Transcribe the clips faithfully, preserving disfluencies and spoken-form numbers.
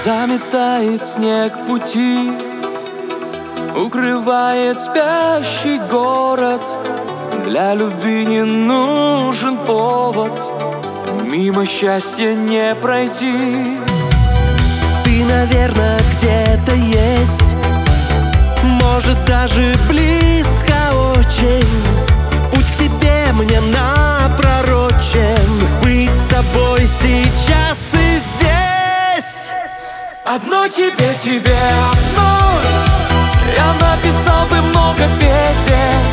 Заметает снег пути, укрывает спящий город. Для любви не нужен повод, мимо счастья не пройти. Ты, наверное, где-то есть, может, даже близко очень. Путь к тебе мне напророчен, быть с тобой сейчас и здесь. Одной тебе, тебе одной я написал бы много песен,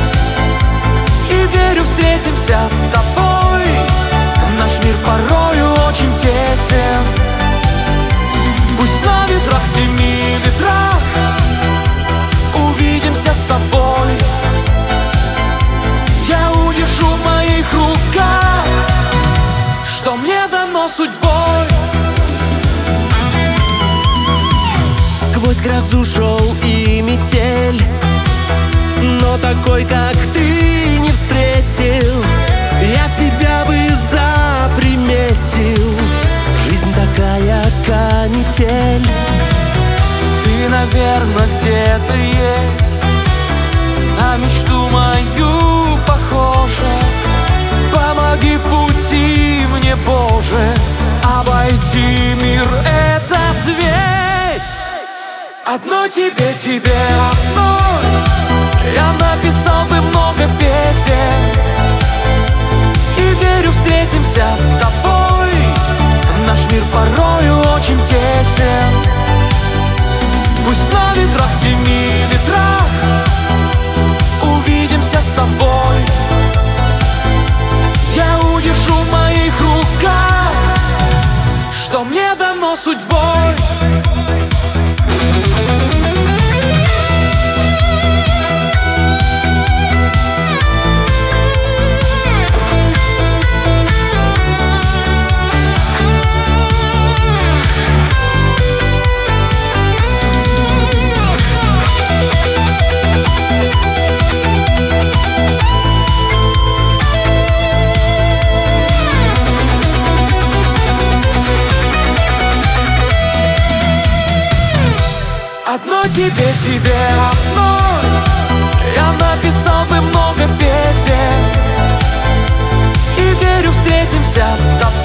и верю, встретимся с тобой. Наш мир порою очень тесен. Пусть на ветрах, семи ветрах увидимся с тобой. Я удержу в моих руках, что мне дано судьбой. Сквозь грозу шел и метель, но такой, как ты, не встретил. Я тебя бы заприметил, жизнь такая канитель. Ты, наверное, где-то есть, на мечту мою похожа. Помоги в пути мне, Боже, обойти мир этот весь. Одной тебе, тебе одной я написал бы много песен, и верю, встретимся с тобой. Наш мир порою очень тесен. Пусть на ветрах, семи ветрах увидимся с тобой. Я удержу в моих руках, что мне дано судьбой. Одной тебе, тебе одной я написал бы много песен, и верю, встретимся с тобой.